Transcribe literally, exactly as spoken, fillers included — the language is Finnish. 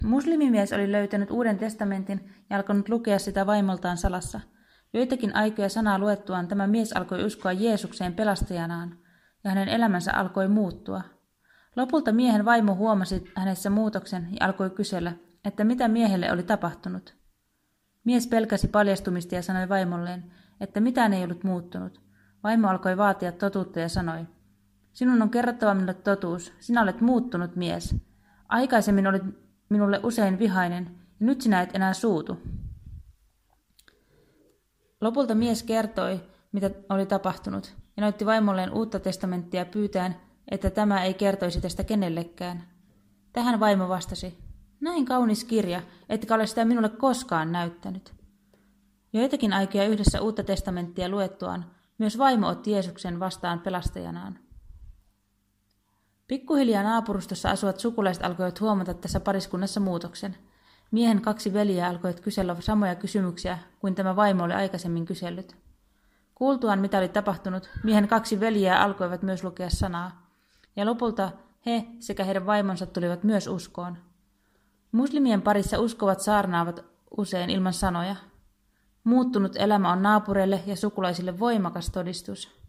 Muslimimies oli löytänyt Uuden testamentin ja alkanut lukea sitä vaimoltaan salassa. Joitakin aikoja sanaa luettuaan tämä mies alkoi uskoa Jeesukseen pelastajanaan, ja hänen elämänsä alkoi muuttua. Lopulta miehen vaimo huomasi hänessä muutoksen ja alkoi kysellä, että mitä miehelle oli tapahtunut. Mies pelkäsi paljastumista ja sanoi vaimolleen, että mitään ei ollut muuttunut. Vaimo alkoi vaatia totuutta ja sanoi, sinun on kerrottava minulle totuus, sinä olet muuttunut mies. Aikaisemmin olit minulle usein vihainen, ja nyt sinä et enää suutu. Lopulta mies kertoi, mitä oli tapahtunut, ja näytti vaimolleen Uutta testamenttia pyytäen, että tämä ei kertoisi tästä kenellekään. Tähän vaimo vastasi, näin kaunis kirja, etkä ole sitä minulle koskaan näyttänyt. Joitakin aikoja yhdessä Uutta testamenttia luettuaan, myös vaimo otti Jeesuksen vastaan pelastajanaan. Pikkuhiljaa naapurustossa asuvat sukulaiset alkoivat huomata tässä pariskunnassa muutoksen. Miehen kaksi veljeä alkoivat kysellä samoja kysymyksiä kuin tämä vaimo oli aikaisemmin kysellyt. Kuultuaan, mitä oli tapahtunut, miehen kaksi veljeä alkoivat myös lukea sanaa, ja lopulta he sekä heidän vaimonsa tulivat myös uskoon. Muslimien parissa uskovat saarnaavat usein ilman sanoja. Muuttunut elämä on naapureille ja sukulaisille voimakas todistus.